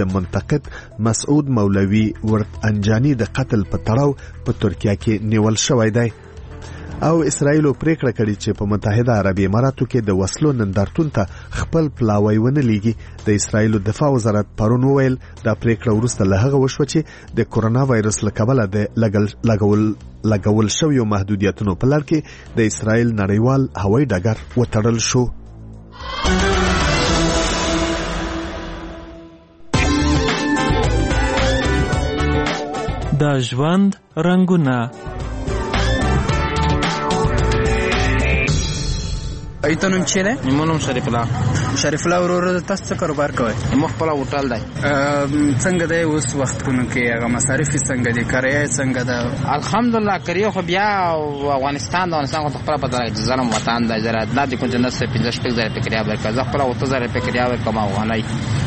د منتقد مسعود مولوي ورد-انجاني د قتل په تړاو په ترکیه کې نیول شوی دی. او اسرائیل پریکړه کړې چې په متحده عربي اماراتو کې د وسلو نندارتون ته خپل پلاوی ونه لیږي. د اسرائیل دفاع وزارت پرون وویل دا پریکړه وروسته له هغه وشوه چې د کورونا وایرس له کبله د لګول شویو محدودیتونو په لړ کې د اسرائیل نړیوال هوایي ډګر وتړل شو. د ژوند رنګونه. ایتونم چی ده؟ نیمونم شریف الله. شریف الله ورور تاسو څه کاروبار کوئ؟ مو خپل هوټل دی. څنګه دی اوس وختونو کې هغه مصارف څنګه دي؟ کرایه څنګه ده؟ الحمدلله کرایه خو بیا افغانستان خو خپل په درجه ځلم وطن دی. زرا د دې کوم جنس 15,000 روپے کرایه ورکړه. زه خپل 3000 روپے کرایه ورکوم افغانۍ.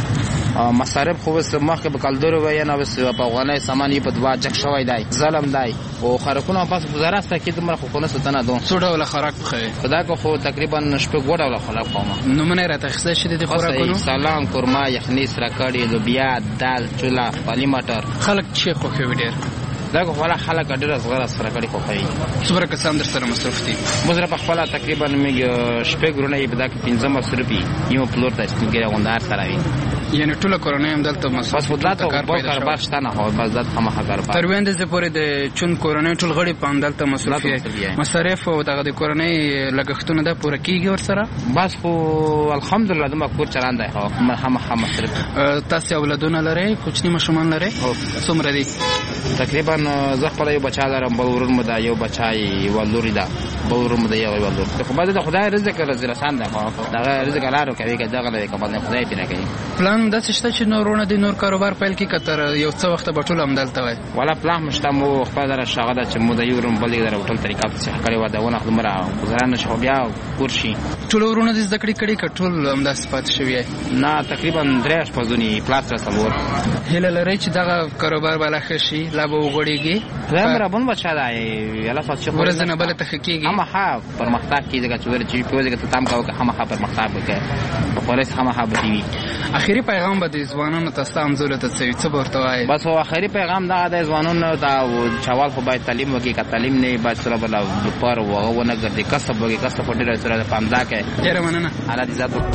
مصارف خو وس مخکې په کلدور وای نه وس په افغانۍ سامان یې په دوا جک شوی دی. ظلم دی او خرکونه پس وزارت ته کې د مر خو نه ستنه دو څو ډول خوراک خوري؟ خدا کو خو تقریبا شپږ ډول خوراک کوم. نمونه راته خسته شې د خوراکونو؟ سلام، قورمه، یخني، سره کړي، لوبیا، دال، چولا، پالي مټر. خلک چې خو ډېر دا کوله خلک ډېر صغره سره کړي خو کوي. څومره کسان در سره مصرف دي؟ مزره په خپل تقریبا میګ شپږ ورونه یې بدا کې 15 مصرف یو پلور ته ستګره غوندار سره وي. یعنی ټول کورونه هم دلته مصرف بس ودلته کاروبار شته نه هو بس دلته هم کاروبار. تر وینده زه پورې د چون کورونه ټول غړي په دلته مصرف مصارف او دغه د کورونه لګښتونه د پوره کیږي ور سره. بس خو الحمدلله د مکور چلان دی. هم مصرف. تاسو اولادونه لرئ؟ کوچنی ماشومان لرئ؟ څومره دي؟ تقریبا زه خپل یو بچا لرم، بل ورور مې دا یو بچای ولوري دا، بل ورور مې دا یو ولور. خو بعد د خدای رزق رسان ده. دا رزق لارو کوي که دغه له کبل خدای پیدا کوي. پلان د څه شته چې نورونه د نور کاروبار پیل کی کتر یو څه وخت به ټول هم دلته وای؟ ولا پلان مشته مو خپل در شغله چې مو د یورم بلې در ټول طریقه څه کړی و دا ونه خمره گزاران شو بیا ورشي. ټول ورونه د ذکر کړي کټول هم د صفات شوی نه تقریبا 3 پزونی پلاستر سلور. هله لري چې دغه کاروبار بالا خشي لا به وګړيږي. زمره بون بچا دی یلا فاصله ورزنه بل تحقیقي هم ها پرمختګ کیږي چې ور چې په وځي ته تام کاوه هم ها پرمختګ وکړي. په پولیس هم ها بتوي. اخیری پیغام به د ځوانانو تاسو هم زولت څه ورته وای؟ بس هو اخیری پیغام دا د ځوانانو دا چوال خو باید تعلیم وکړي. که تعلیم نه باید سره بل پر وونه ګرځي کسب وکړي. کسب ډیر سره پامدا کوي. ډیر مننه. الله دې عزت.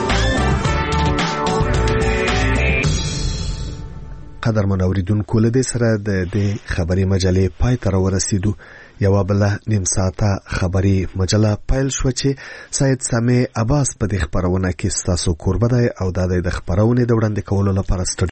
قدر منوریدونکو له دې سره د خبري مجلې پای ته ورسېدو. یو بل نیم ساعته خبري مجله پیل شو چې سید سامع عباس په دې خبرونه کې ستاسو قربت او د خبرونه د وړاندې کولو لپاره